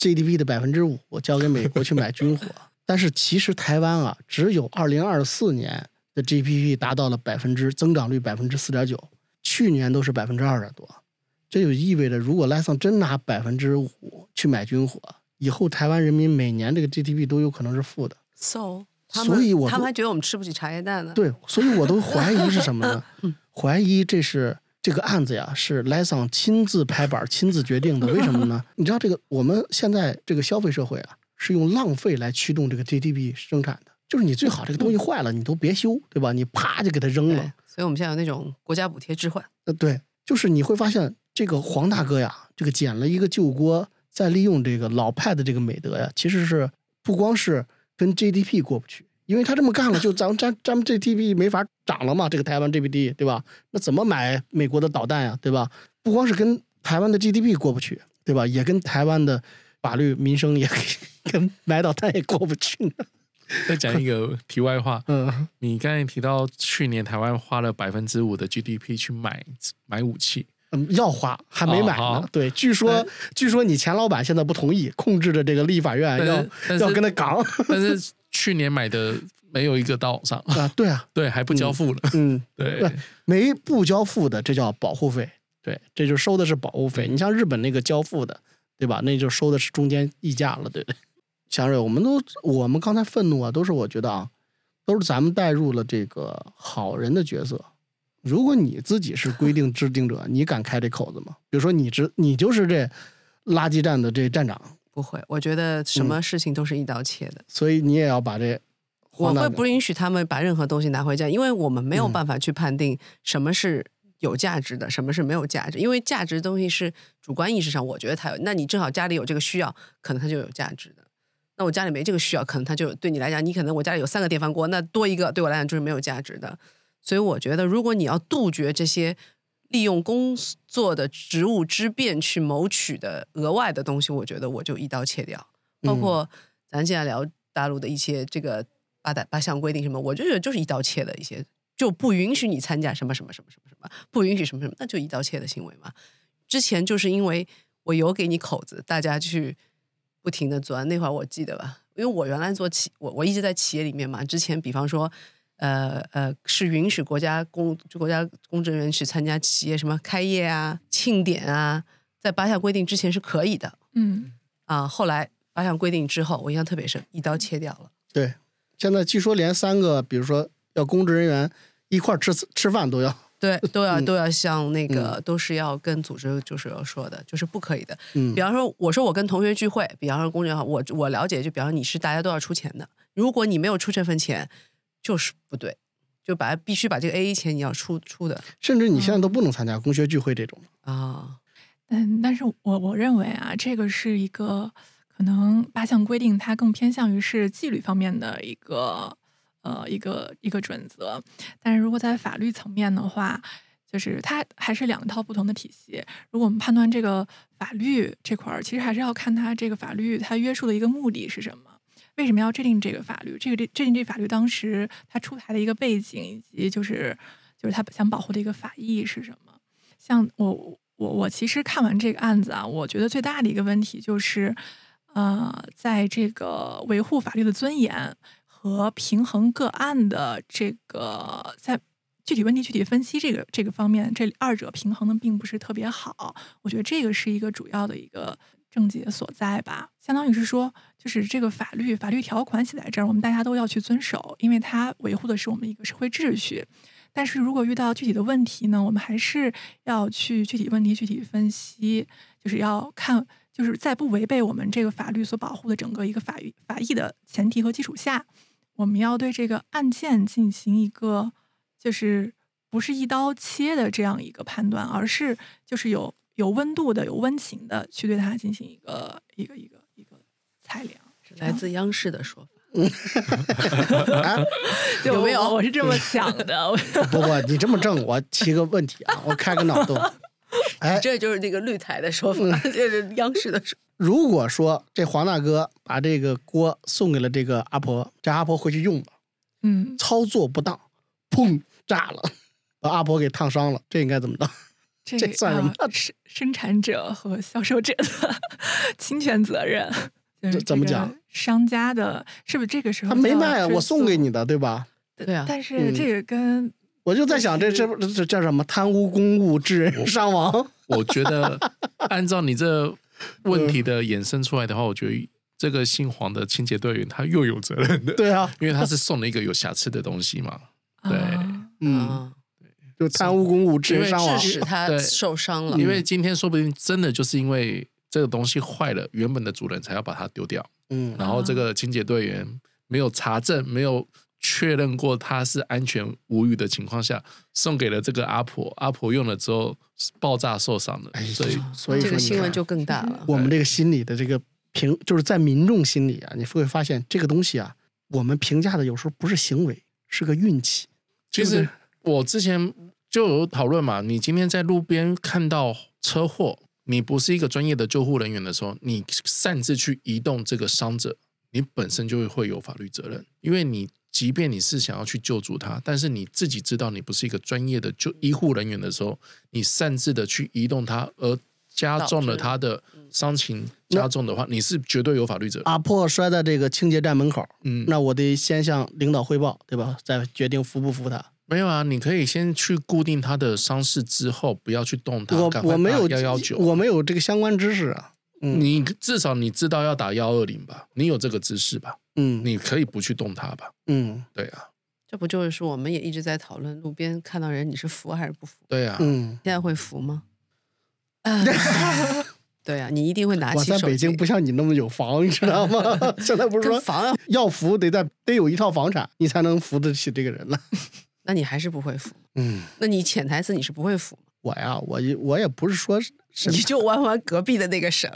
GDP 的5%交给美国去买军火，但是其实台湾啊，只有2024年的 GDP 达到了增长率4.9%，去年都是2%多。这就意味着，如果赖桑真拿5%去买军火，以后台湾人民每年这个 GDP 都有可能是负的。 所以他们还觉得我们吃不起茶叶蛋呢。 对，所以我都怀疑是什么呢？怀疑这个案子呀，是赖桑亲自拍板、亲自决定的。为什么呢？你知道我们现在这个消费社会啊，是用浪费来驱动这个 GDP 生产的。就是你最好这个东西坏了，你都别修，对吧？你啪就给它扔了。 所以我们现在有那种国家补贴置换。 对，就是你会发现这个黄大哥呀，这个捡了一个旧锅，再利用这个老派的这个美德呀，其实是不光是跟 GDP 过不去，因为他这么干了，就咱们 GDP 没法涨了嘛，这个台湾 GDP 对吧？那怎么买美国的导弹呀，对吧？不光是跟台湾的 GDP 过不去，对吧？也跟台湾的法律民生也跟买导弹也过不去呢。 再讲一个题外话，你刚才提到去年台湾花了5%的 GDP 去买武器， 要花还没买呢。对，据说你前老板现在不同意，控制着这个立法院要跟他杠。 但是去年买的没有一个到上啊，对啊， 对，还不交付了。对， 不交付的这叫保护费，对，这就收的是保护费。你像日本那个交付的，对吧？那就收的是中间溢价了，对不对？祥瑞，我们刚才愤怒啊，都是我觉得啊，都是咱们带入了这个好人的角色。如果你自己是规定制定者，你敢开这口子吗？比如说你就是这垃圾站的这站长， 不会，我觉得什么事情都是一刀切的， 所以你也要把这， 我会不允许他们把任何东西拿回家，因为我们没有办法去判定什么是有价值的，什么是没有价值，因为价值的东西是主观意识上，我觉得它有，那你正好家里有这个需要，可能它就有价值的。那我家里没这个需要，可能它就对你来讲，你可能我家里有3个电饭锅，那多一个对我来讲就是没有价值的。所以我觉得，如果你要杜绝这些利用工作的职务之便去谋取的额外的东西，我觉得我就一刀切掉。包括咱现在聊大陆的一些这个八项规定什么，我就觉得就是一刀切的一些，就不允许你参加什么什么什么什么什么，不允许什么什么，那就一刀切的行为嘛。之前就是因为我有给你口子，大家去不停的钻，那会儿我记得吧，因为我原来做我一直在企业里面嘛，之前比方说是允许国家公职人员去参加企业什么开业啊、庆典啊，在8项规定之前是可以的。后来8项规定之后，我印象特别深，一刀切掉了。 对，现在据说连3个，比如说要公职人员一块吃饭都要。 对，都要像那个，都是要跟组织就是要说的，就是不可以的。比方说，我跟同学聚会，比方说公职好，我了解，就比方说你是大家都要出钱的，如果你没有出这份钱，就是不对，就必须把这个 AA 钱你要出的。 甚至你现在都不能参加工学聚会这种啊。 但是我认为啊，这个是一个可能8项规定，它更偏向于是纪律方面的一个准则，但是如果在法律层面的话，就是它还是2套不同的体系。如果我们判断这个法律这块儿，其实还是要看它这个法律它约束的一个目的是什么，为什么要制定这个法律，制定这法律当时它出台的一个背景，以及就是它想保护的一个法益是什么。像我其实看完这个案子啊，我觉得最大的一个问题就是在这个维护法律的尊严和平衡个案的这个在具体问题具体分析这个方面，这2者平衡的并不是特别好。我觉得这个是一个主要的一个症结所在吧。相当于是说，就是这个法律条款写在这儿，我们大家都要去遵守，因为它维护的是我们一个社会秩序。但是如果遇到具体的问题呢，我们还是要去具体问题具体分析，就是要看，就是在不违背我们这个法律所保护的整个一个法益的前提和基础下，我们要对这个案件进行一个就是不是一刀切的这样一个判断，而是就是有温度的、有温情的去对它进行一个裁量。 来自央视的说法。 有没有？我是这么想的。 不，你这么正，我提个问题啊，我开个脑洞。 哎，这就是那个绿台的说法，这是央视的说法。 如果说这黄大哥把这个锅送给了这个阿婆，这阿婆回去用了， 操作不当，砰炸了，把阿婆给烫伤了，这应该怎么当？ 这算什么？ 生产者和销售者的侵权责任，就是怎么讲？ 商家的是不是这个时候他没卖啊，我送给你的，对吧？ 对啊。 但是这个跟我就在想，这叫什么？贪污公务致人伤亡。 我觉得按照你这问题的衍生出来的话，我觉得这个姓黄的清洁队员他又有责任的。 对啊， 因为他是送了一个有瑕疵的东西嘛。对， 就贪污公务致人伤亡， 致使他受伤了。 因为今天说不定真的就是因为这个东西坏了，原本的主人才要把它丢掉。然后这个清洁队员没有查证，没有确认过它是安全无虞的情况下，送给了这个阿婆，阿婆用了之后爆炸受伤了。 所以这个新闻就更大了。 我们这个心理的这个就是在民众心里啊，你会发现这个东西啊，我们评价的有时候不是行为，是个运气。 其实我之前就有讨论嘛，你今天在路边看到车祸，你不是一个专业的救护人员的时候，你擅自去移动这个伤者，你本身就会有法律责任。因为你即便你是想要去救助他，但是你自己知道你不是一个专业的医护人员的时候，你擅自的去移动他，而加重了他的伤情加重的话，你是绝对有法律责任。 阿婆摔在这个清洁站门口，那我得先向领导汇报，对吧？再决定扶不扶他。 没有啊，你可以先去固定他的伤势之后，不要去动他。 我没有 119， 我没有这个相关知识啊。 你至少你知道要打120吧？你有这个知识吧？你可以不去动他吧？对啊。 这不就是说我们也一直在讨论，路边看到人你是扶还是不扶？ 对啊。 现在会扶吗？对啊，你一定会拿起手机。 我在北京不像你那么有房，你知道吗？现在不是说房要扶得有一套房产，你才能扶得起这个人呢。 那你还是不会扶。那你潜台词你是不会扶吗？ 我呀，我也不是说你就玩玩隔壁的那个省。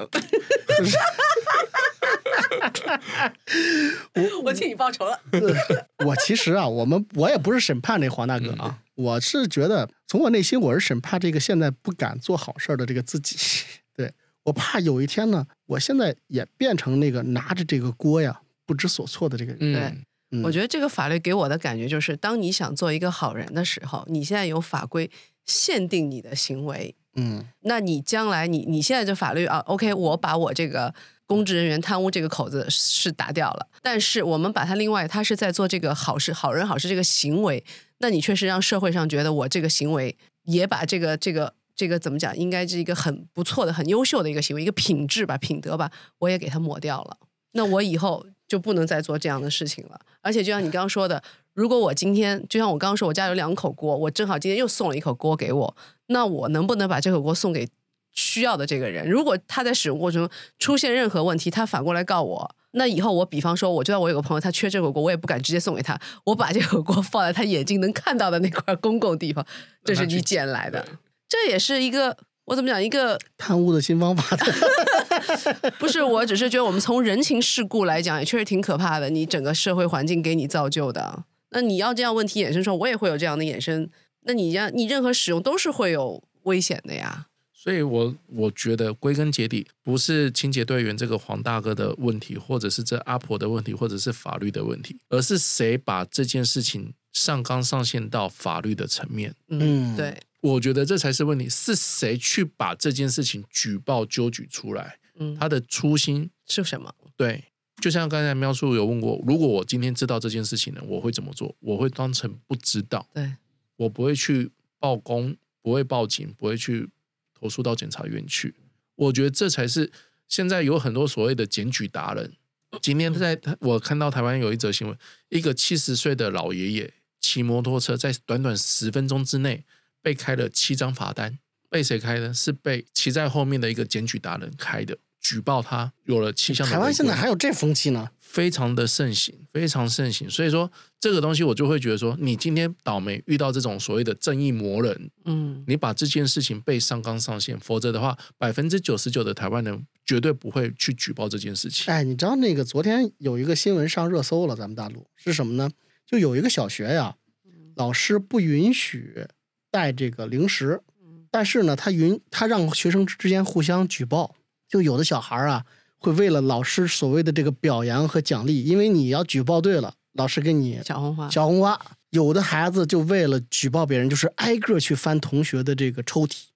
我替你报仇了。 我其实啊，我也不是审判这黄大哥啊，我是觉得从我内心我是审判这个现在不敢做好事的这个自己。对，我怕有一天呢，我现在也变成那个拿着这个锅呀不知所措的这个人。 对，我觉得这个法律给我的感觉就是，当你想做一个好人的时候，你现在有法规限定你的行为。那你将来你现在这法律啊 ，OK， 我把我这个公职人员贪污这个口子是打掉了，但是我们把他另外他是在做这个好事、好人好事这个行为，那你确实让社会上觉得我这个行为也把这个怎么讲，应该是一个很不错的、很优秀的一个行为，一个品质吧、品德吧，我也给他抹掉了。那我以后就不能再做这样的事情了。而且就像你刚刚说的，如果我今天就像我刚刚说，我家有2口锅，我正好今天又送了1口锅给我，那我能不能把这口锅送给需要的这个人？如果他在使用过程中出现任何问题，他反过来告我，那以后我比方说我知道我有个朋友他缺这口锅，我也不敢直接送给他，我把这口锅放在他眼睛能看到的那块公共地方，这是你捡来的。这也是一个我怎么讲，一个贪污的新方法。 不是，我只是觉得我们从人情世故来讲也确实挺可怕的，你整个社会环境给你造就的，那你要这样问题衍生出来，我也会有这样的衍生，那你任何使用都是会有危险的呀。 所以我觉得归根结底不是清洁队员这个黄大哥的问题，或者是这阿婆的问题，或者是法律的问题，而是谁把这件事情上纲上线到法律的层面。 对， 我觉得这才是问题，是谁去把这件事情举报纠举出来，他的初心是什么？ 对，就像刚才喵叔有问过，如果我今天知道这件事情了，我会怎么做？我会当成不知道， 对，我不会去报公，不会报警，不会去投诉到检察院去。我觉得这才是现在有很多所谓的检举达人。今天我看到台湾有一则新闻，一个70岁的老爷爷骑摩托车在短短10分钟之内被开了7张罚单。被谁开的？是被骑在后面的一个检举达人开的，举报他有了7项的违规。 台湾现在还有这风气呢？ 非常的盛行，非常盛行。所以说这个东西我就会觉得说，你今天倒霉遇到这种所谓的正义魔人，你把这件事情被上纲上线，否则的话99%的台湾人绝对不会去举报这件事情。 哎，你知道那个昨天有一个新闻上热搜了，咱们大陆是什么呢？就有一个小学呀，老师不允许带这个零食，但是呢他让学生之间互相举报，就有的小孩啊会为了老师所谓的这个表扬和奖励，因为你要举报对了，老师给你小红花。 有的孩子就为了举报别人，就是挨个去翻同学的这个抽屉，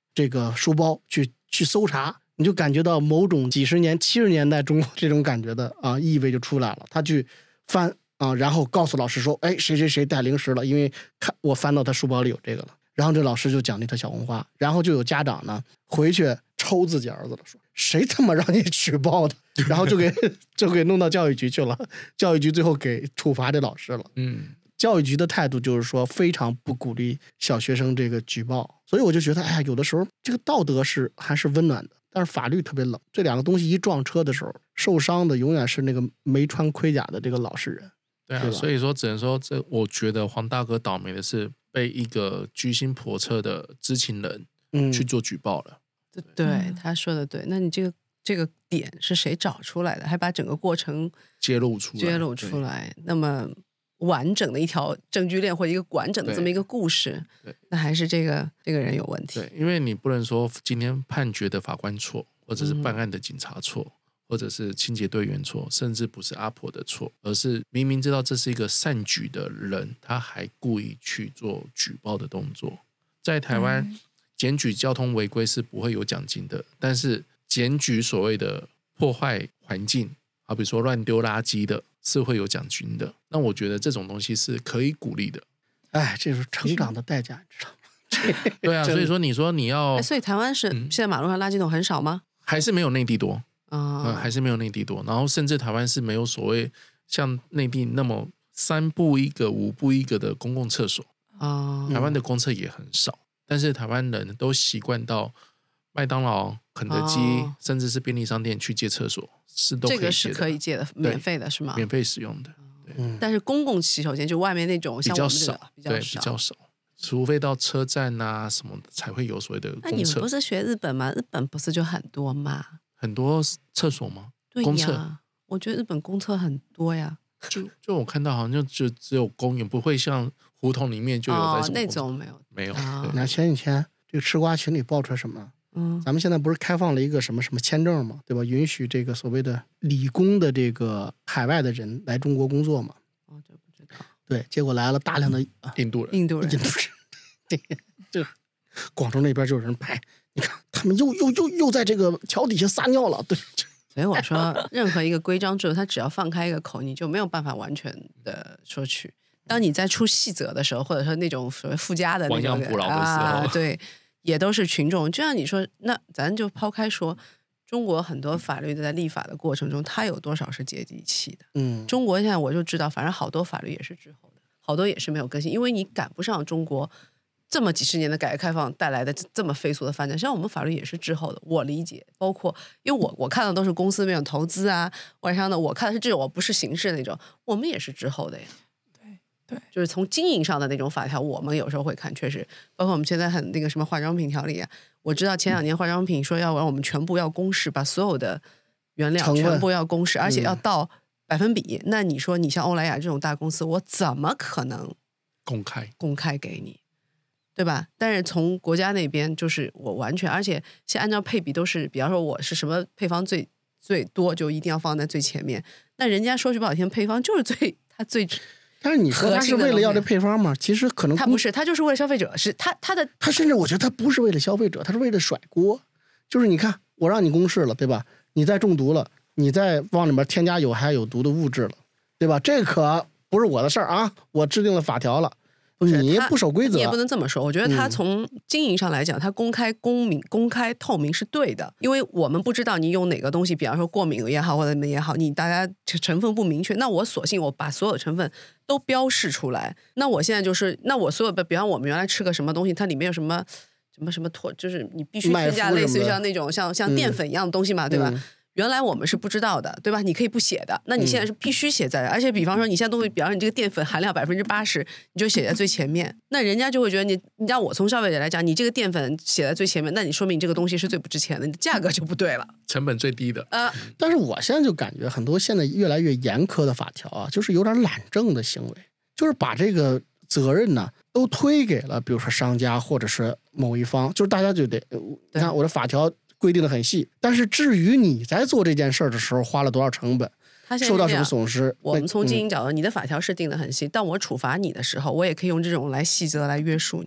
这个书包去搜查，你就感觉到某种几十年70年代中国这种感觉的意味就出来了。他去翻然后告诉老师说，哎，谁谁谁带零食了，因为我翻到他书包里有这个了。然后这老师就奖励他小红花，然后就有家长呢回去抽自己儿子了，说谁他妈让你举报的，然后就给弄到教育局去了，教育局最后给处罚这老师了。教育局的态度就是说非常不鼓励小学生这个举报，所以我就觉得，哎呀，有的时候这个道德还是温暖的，但是法律特别冷。这两个东西一撞车的时候，受伤的永远是那个没穿盔甲的这个老实人。 对啊，所以说只能说我觉得黄大哥倒霉的是被一个居心叵测的知情人去做举报了。 对，他说的对。那你这个点是谁找出来的？还把整个过程揭露出来，那么完整的一条证据链或者一个完整的这么一个故事，那还是这个人有问题。 对，因为你不能说今天判决的法官错，或者是办案的警察错，或者是清洁队员错，甚至不是阿婆的错，而是明明知道这是一个善举的人，他还故意去做举报的动作。在台湾，检举交通违规是不会有奖金的，但是检举所谓的破坏环境，好比说乱丢垃圾的，是会有奖金的。那我觉得这种东西是可以鼓励的。 哎，这是成长的代价，你知道吗？ 对啊，所以说你说你要， 所以台湾是现在马路上垃圾桶很少吗？ 还是没有内地多还是没有内地多。然后甚至台湾是没有所谓像内地那么3步1个5步1个的公共厕所台湾的公厕也很少。但是台湾人都习惯到麦当劳、肯德基，甚至是便利商店去借厕所，是都可以借的。这个是可以借的，免费的是吗？ 免费使用的。 但是公共洗手间就外面那种像我们这个比较少， 除非到车站啊什么的才会有所谓的公厕。 那你们不是学日本吗？日本不是就很多吗？ 很多厕所吗？ 对呀， 公厕， 我觉得日本公厕很多呀。 就我看到好像就只有公园，不会像胡同里面就有在那种没有。 那前几天这个吃瓜群里爆出来什么？咱们现在不是开放了一个什么签证嘛，对吧？允许这个所谓的理工的这个海外的人来中国工作嘛。 这不知道。 对，结果来了大量的印度人。 这广州那边就有人拍，你看他们又在这个桥底下撒尿了。对。 所以我说，任何一个规章制度，它只要放开一个口，你就没有办法完全的说去。当你在出细则的时候，或者说那种所谓附加的那种亡羊补牢的时候， 对，也都是群众。就像你说，那咱就抛开说，中国很多法律在立法的过程中，它有多少是接地气的？中国现在我就知道，反正好多法律也是滞后的，好多也是没有更新，因为你赶不上中国这么几十年的改革开放带来的这么飞速的发展，像我们法律也是滞后的。我理解，包括因为我看的都是公司那种投资啊、外商的，我看的是这种，我不是形式那种，我们也是滞后的呀。 对， 就是从经营上的那种法条，我们有时候会看，确实，包括我们现在很那个什么化妆品条例啊，我知道前2年化妆品说要让我们全部要公示，把所有的原料全部要公示，而且要到1%比。那你说你像欧莱雅这种大公司，我怎么可能公开给你？对吧？但是从国家那边就是我完全，而且现在按照配比都是，比方说我是什么配方最多，就一定要放在最前面。那人家说句不好听，配方就是它最。 但是你说他是为了要这配方吗？其实可能他不是，他就是为了消费者，是他甚至我觉得他不是为了消费者，他是为了甩锅。就是你看我让你公示了，对吧？你再中毒了，你再往里面添加有害有毒的物质了，对吧？这可不是我的事儿啊！我制定了法条了。你不守规则， 你也不能这么说。我觉得他从经营上来讲，他公开透明是对的，因为我们不知道你用哪个东西，比方说过敏也好或者什么也好，你大家成分不明确，那我索性我把所有成分都标示出来。那我现在就是，那我所有的，比方我们原来吃个什么东西，它里面有什么脱，就是你必须添加类似于像那种像淀粉一样的东西嘛，对吧？原来我们是不知道的，对吧？你可以不写的，那你现在是必须写在，而且比方说你现在东西，比方说你这个淀粉含量80%，你就写在最前面，那人家就会觉得你让我从消费者来讲，你这个淀粉写在最前面，那你说明你这个东西是最不值钱的，你的价格就不对了， 成本最低的。 但是我现在就感觉很多现在越来越严苛的法条啊，就是有点懒政的行为，就是把这个责任呢都推给了比如说商家或者是某一方，就是大家就得你看我的法条规定的很细，但是至于你在做这件事的时候花了多少成本，受到什么损失， 我们从经营角度，你的法条是定的很细，但我处罚你的时候，我也可以用这种来细则来约束你。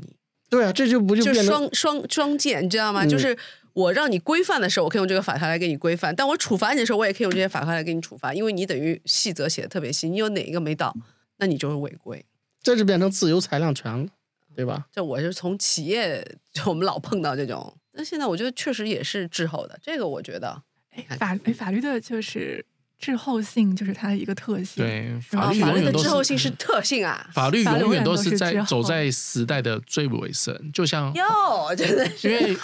对啊，这就不就变成双剑，你知道吗？就是我让你规范的时候，我可以用这个法条来给你规范；但我处罚你的时候，我也可以用这些法条来给你处罚，因为你等于细则写的特别细，你有哪一个没到，那你就是违规。 这就变成自由裁量权了，对吧？ 这我是从企业，就我们老碰到这种，但现在我觉得确实也是滞后的。这个我觉得， 法律的就是滞后性，就是它的一个特性。 对， 法律的滞后性是特性啊， 法律永远都是在走在时代的最尾声，就像真的是， 因为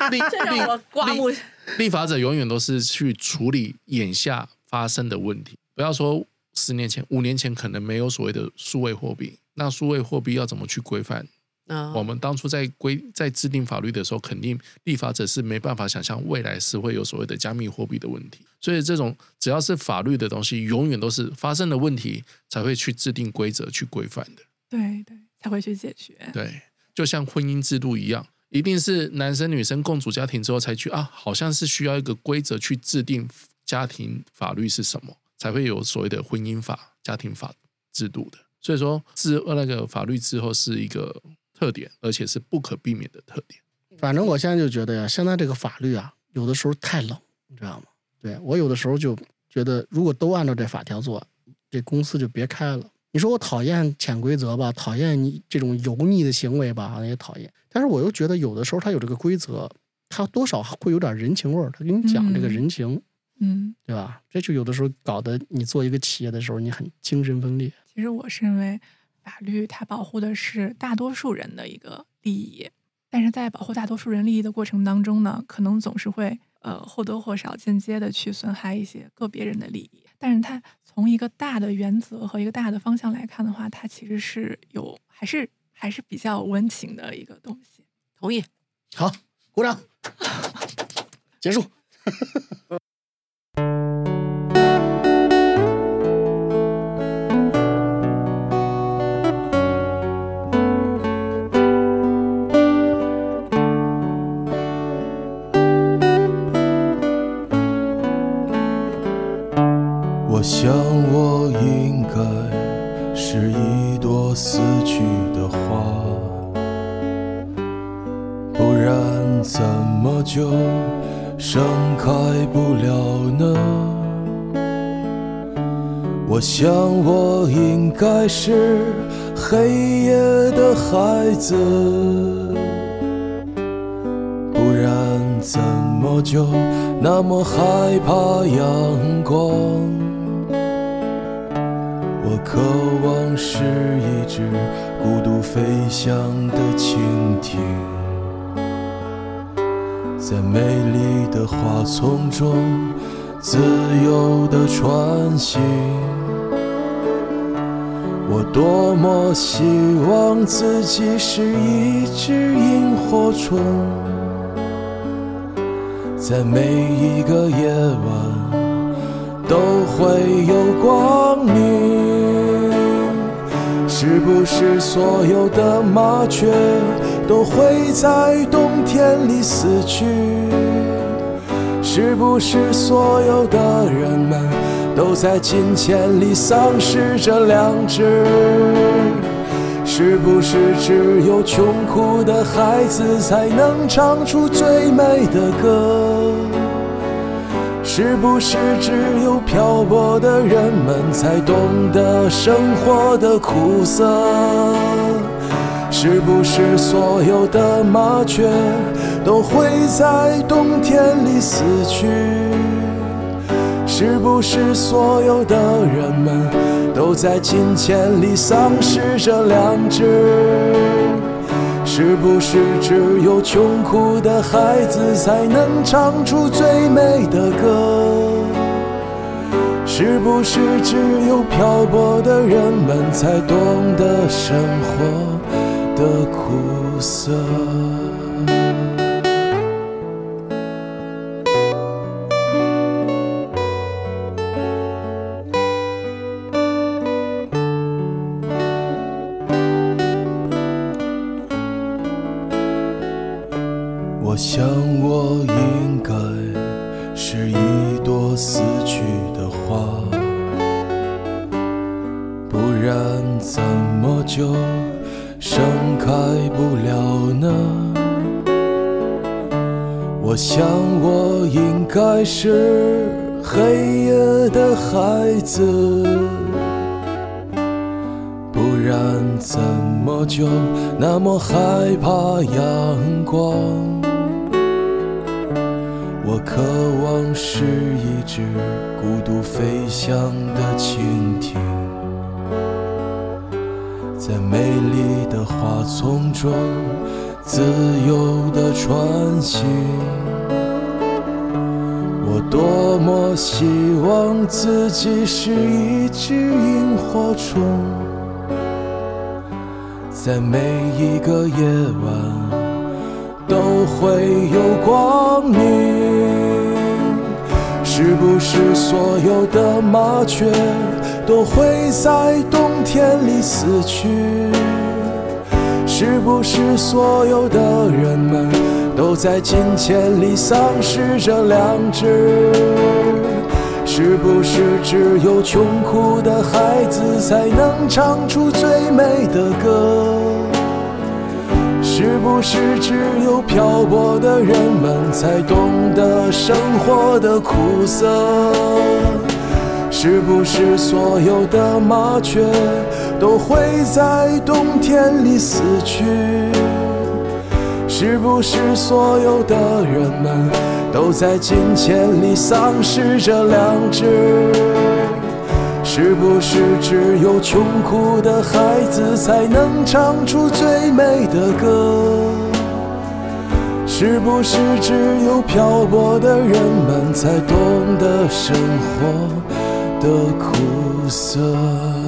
立法者永远都是去处理眼下发生的问题。不要说10年前、5年前可能没有所谓的数位货币，那数位货币要怎么去规范？我们当初在制定法律的时候，肯定立法者是没办法想象未来是会有所谓的加密货币的问题，所以这种只要是法律的东西，永远都是发生了问题才会去制定规则去规范的。 对，才会去解决。 对，就像婚姻制度一样，一定是男生女生共组家庭之后才去好像是需要一个规则去制定家庭法律是什么，才会有所谓的婚姻法、家庭法制度的。所以说，那个法律之后是一个特点，而且是不可避免的特点。 反正我现在就觉得呀，现在这个法律啊，有的时候太冷，你知道吗？对，我有的时候就觉得，如果都按照这法条做，这公司就别开了。你说我讨厌潜规则吧，讨厌你这种油腻的行为吧，好像也讨厌。但是我又觉得，有的时候它有这个规则，它多少会有点人情味儿，它给你讲这个人情，对吧？这就有的时候搞得你做一个企业的时候，你很精神分裂。 其实我是认为，法律它保护的是大多数人的一个利益，但是在保护大多数人利益的过程当中呢，可能总是会或多或少间接的去损害一些个别人的利益。但是它从一个大的原则和一个大的方向来看的话，它其实是还是比较温情的一个东西。 同意。 好，鼓掌，结束。 我想我应该是一朵死去的花，不然怎么就盛开不了呢？我想我应该是黑夜的孩子，不然怎么就那么害怕阳光？我渴望是一只孤独飞翔的蜻蜓，在美丽的花丛中自由地穿行。我多么希望自己是一只萤火虫，在每一个夜晚都会有光明。是不是所有的麻雀都会在冬天里死去？是不是所有的人们都在金钱里丧失着良知？是不是只有穷苦的孩子才能唱出最美的歌？是不是只有漂泊的人们才懂得生活的苦涩？是不是所有的麻雀都会在冬天里死去？是不是所有的人们都在金钱里丧失着良知？是不是只有穷苦的孩子才能唱出最美的歌？是不是只有漂泊的人们才懂得生活的苦涩？我想我应该是一朵死去的花，不然怎么就盛开不了呢？我想我应该是黑夜的孩子，不然怎么就那么害怕阳光？我渴望是一只孤独飞翔的蜻蜓，在美丽的花丛中自由地穿行。我多么希望自己是一只萤火虫，在每一个夜晚都会有光明。是不是所有的麻雀都会在冬天里死去？是不是所有的人们都在金钱里丧失着良知？是不是只有穷苦的孩子才能唱出最美的歌？是不是只有漂泊的人们才懂得生活的苦涩？是不是所有的麻雀都会在冬天里死去？是不是所有的人们都在金钱里丧失着良知？是不是只有穷苦的孩子才能唱出最美的歌？是不是只有漂泊的人们才懂得生活的苦涩？